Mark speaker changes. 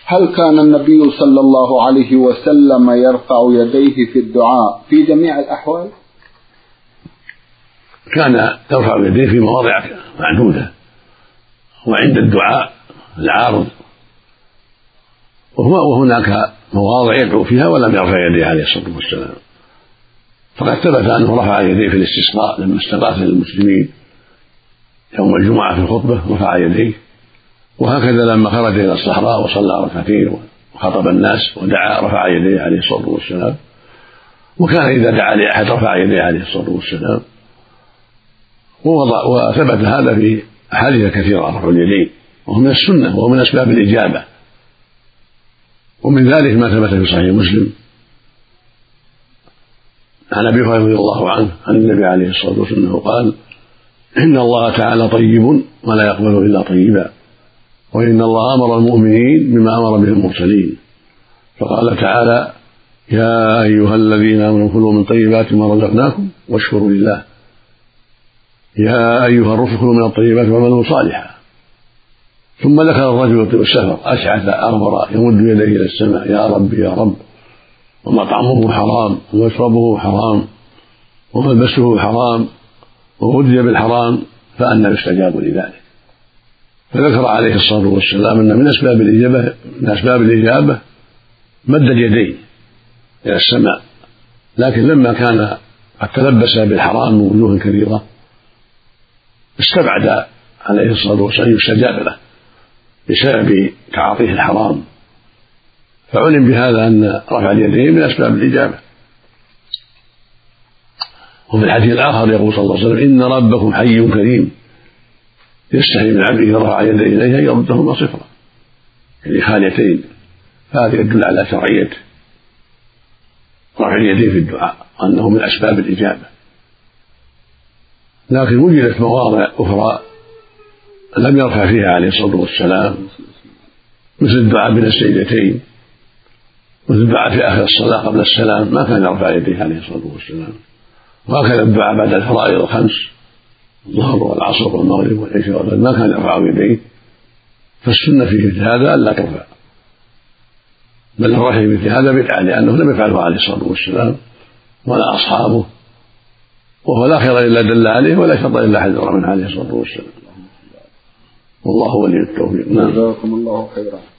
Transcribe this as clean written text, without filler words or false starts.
Speaker 1: هل كان النبي صلى الله عليه وسلم يرفع يديه في الدعاء في جميع الأحوال؟
Speaker 2: كان يرفع يديه في مواضع معدودة، وعند الدعاء العارض، وهناك مواضع يدعو فيها ولم يرفع يديه عليه الصلاة والسلام. فقد ثبت أنه رفع يديه في الاستسقاء لما استغاث للمسلمين يوم الجمعة في الخطبة رفع يديه، وهكذا لما خرج إلى الصحراء وصلى ركعتين وخطب الناس ودعا رفع يديه عليه الصلاة والسلام. وكان إذا دعا لأحد رفع يديه عليه الصلاة والسلام. وثبت هذا في أحاديث كثيرة رفع اليدين، وهو من السنة وهو من أسباب الإجابة. ومن ذلك ما ثبت في صحيح مسلم عن أبي هريرة رضي الله عنه عن النبي عليه الصلاة والسلام قال: إن الله تعالى طيب ولا يقبل إلا طيبا، وإن الله أمر المؤمنين بما أمر به المرسلين، فقال تعالى: يا أيها الذين آمنوا كلوا من طيبات ما رزقناكم واشكروا لله، يا أيها الرسل كلوا من الطيبات واعملوا صالحا. ثم ذكر الرجل يطيل السفر أشعث أغبر يمد يديه إلى السماء: يا رب يا رب، ومطعمه حرام ومشربه حرام وملبسه حرام وغذي بالحرام، فأنى يستجاب لذلك. فذكر عليه الصلاة والسلام أن من أسباب الإجابة مد اليدين إلى السماء، لكن لما كان قد تلبس بالحرام من وجوه كثيرة استبعد عليه الصلاة والسلام يستجاب له بسبب تعاطيه الحرام، فعلم بهذا أن رفع اليدين من أسباب الإجابة. وفي الحديث الآخر يقول صلى الله عليه وسلم: إن ربكم حي كريم يستحي من عبده إذا رفع يديه إليه أن يردهما صفرا، يعني خاليتين. فهذا يدل على شرعية رفع اليدين في الدعاء، أنه من أسباب الإجابة. لكن وجدت مواضع أخرى لم يرفع فيها عليه الصلاة والسلام، مثل الدعاء بين السجدتين، مثل الدعاء في آخر الصلاة قبل السلام ما كان يرفع يديه عليه الصلاة والسلام. وهكذا الدعاء بعد الفرائض الخمس الظهر والعصر والمغرب والعشاء والفجر ما كان يرفع يديه. فالسنة في مثل هذا ألا ترفع، بل الرفع في مثل هذا بدعة، لأنه لم يفعله عليه الصلاة والسلام ولا أصحابه، وهو لا خير إلا دل عليه ولا شر إلا حذر منه عليه الصلاة والسلام. والله ولي التوفيق.
Speaker 1: جزاكم الله خيرا.